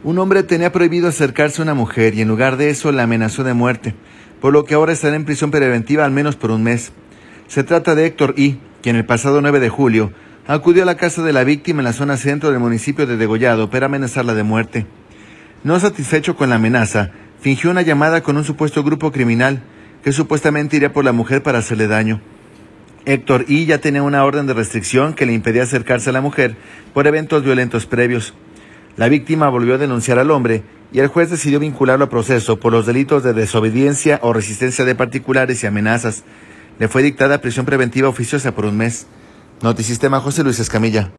Un hombre tenía prohibido acercarse a una mujer y en lugar de eso la amenazó de muerte, por lo que ahora estará en prisión preventiva al menos por un mes. Se trata de Héctor I., quien el pasado 9 de julio acudió a la casa de la víctima en la zona centro del municipio de Degollado para amenazarla de muerte. No satisfecho con la amenaza, fingió una llamada con un supuesto grupo criminal que supuestamente iría por la mujer para hacerle daño. Héctor I. ya tenía una orden de restricción que le impedía acercarse a la mujer por eventos violentos previos. La víctima volvió a denunciar al hombre y el juez decidió vincularlo a proceso por los delitos de desobediencia o resistencia de particulares y amenazas. Le fue dictada prisión preventiva oficiosa por un mes. Notisistema, José Luis Escamilla.